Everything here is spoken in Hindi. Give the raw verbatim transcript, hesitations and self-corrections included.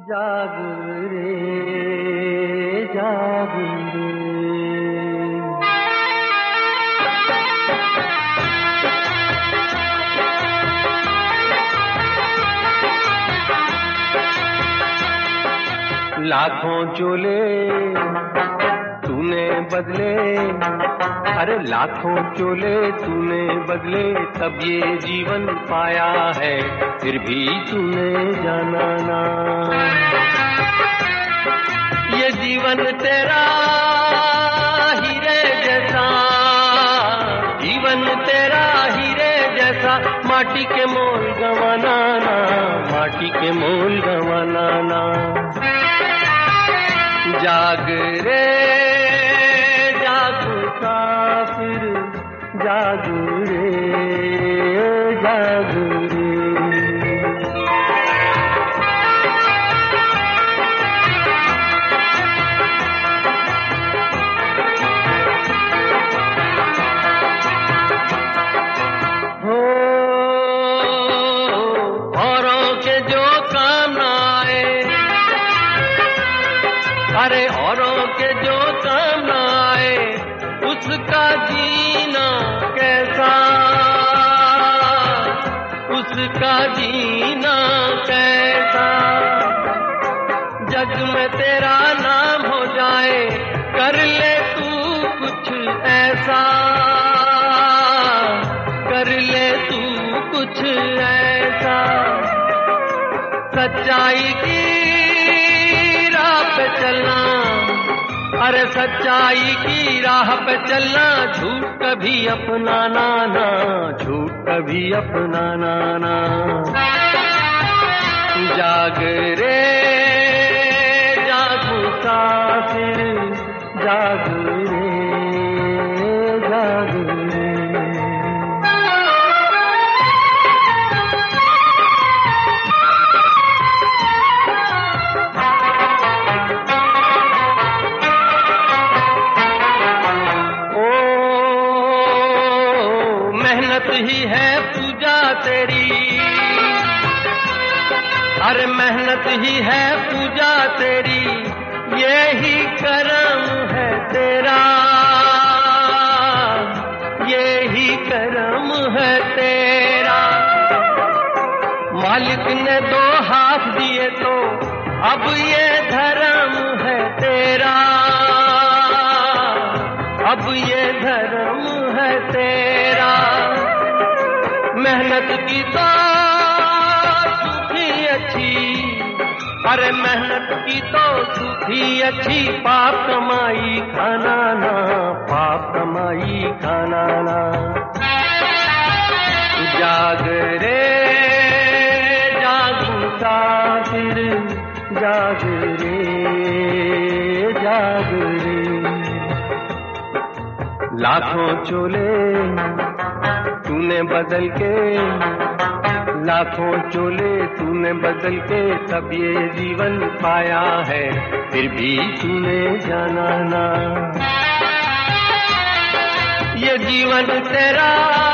जाग रे जाग रे। लाखों चोले तूने बदले, अरे लाखों चोले तूने बदले, तब ये जीवन पाया है, फिर भी तूने जाना ना। ये जीवन तेरा हीरे जैसा, जीवन तेरा हीरे जैसा, माटी के मोल गंवाना ना, माटी के मोल गंवाना ना। जाग रे जाग काफिर, जाग रे जाग रे। हो औरों के जो काम ना आए, अरे औरों के जो काम ना आए, उसका जीना कैसा, उसका जीना कैसा। जग में तेरा नाम हो जाए, कर ले तू कुछ ऐसा, कर ले तू कुछ ऐसा। सच्चाई की पे चलना, अरे सच्चाई की राह पे चलना, झूठ कभी अपनाना ना, झूठ कभी अपनाना ना। जाग रे जाग काफिर, जाग रे जाग रे। ही है पूजा तेरी, अरे मेहनत ही है पूजा तेरी, ये ही करम है तेरा, ये ही करम है तेरा। मालिक ने दो हाथ दिए तो अब ये धर्म है तेरा, अब ये धर्म है तेरा। मेहनत की तो सूखी अच्छी, अरे मेहनत की तो सूखी अच्छी, पाप कमाई खाना ना, पाप कमाई खाना ना। जाग रे जाग काफिर, जाग रे जाग रे। लाखों चोले तूने बदल के, लाखों चोले तूने बदल के, तब ये जीवन पाया है, फिर भी तूने जाना ना। ये जीवन तेरा